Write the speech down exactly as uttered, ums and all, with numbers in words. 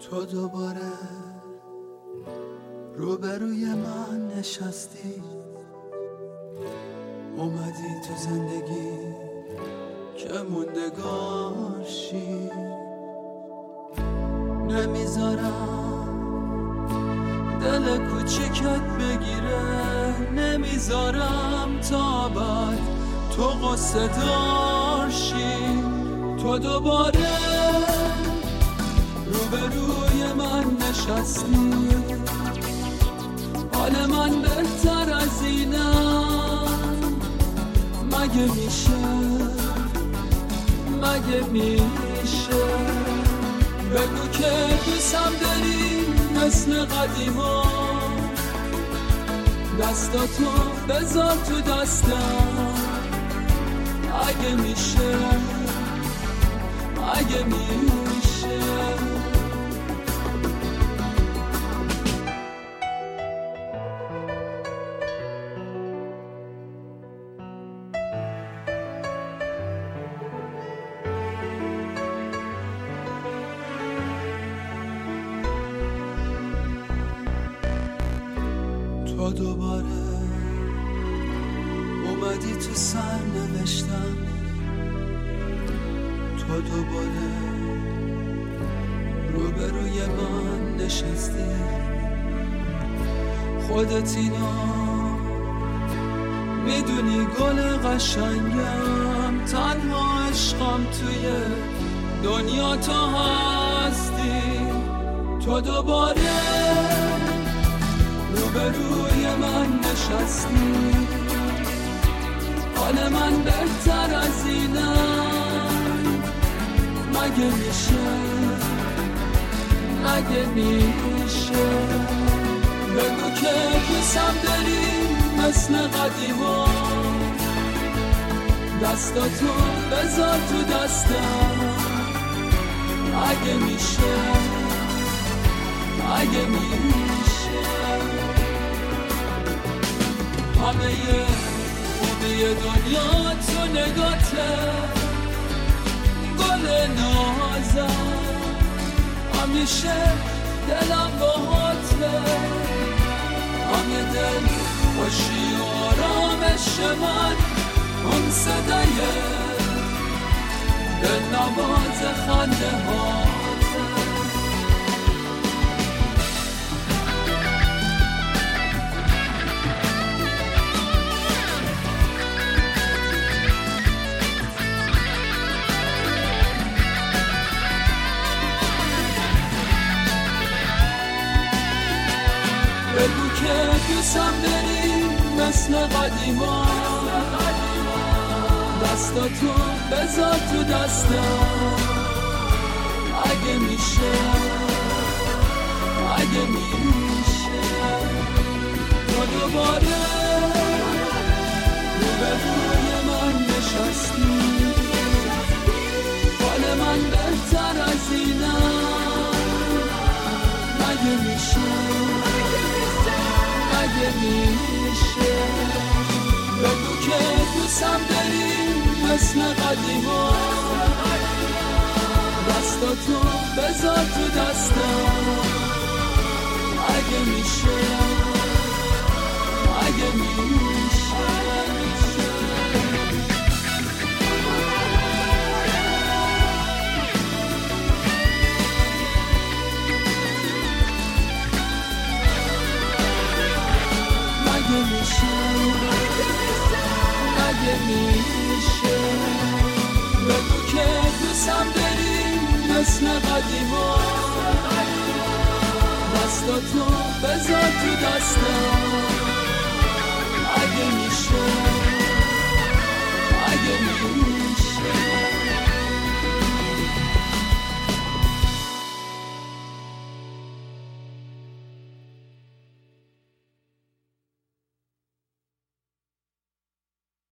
تو دوباره روبروی من نشستی، اومدی تو زندگی که موندگار شی. نمیذارم دل کوچیکت بگیره، نمیذارم تا بعد تو قصه دار شی. تو دوباره روبروی من نشستی، حال من بهتر از اینم. مگه میشه مگه میشه بگو که دوستم داری مثل قدیما، دستاتو بذار تو دستم. اگه میشه اگه میشه تو دوباره اومدی تو سر نوشتم، تو دوباره روبروی من نشستی. خودت اینو میدونی گل قشنگم، تنها عشقم توی دنیا تو هستی. تو دوباره روبروی من نشستی، حال من بهتر از اینم. مگه میشه مگه میشه بگو که دوستم داری مثل قدیما، دستاتو بذار تو دستم. اگه میشه اگه میشه همه خوبی دنیا تو نگاته، گل نازم همیشه دلم باهاته. همه دل خوشی و آرامش من اون صدای دل نواز خنده هاته. بگو که دوستم داری مثل قدیما، دستاتو بذار تو دستم. اگه میشه اگه میشه تو دوباره روبروی من نشستی، حال من بهتر از اینم. مگه میشه اگه میشه بگو که دوستم داری مثل قدیما، دستاتو بذار تو دستم. اگه میشه اگه میشه اگه میشه اگه میشه بگو که دوستم داری مثل قدیما، دستاتو بذار تو دستم.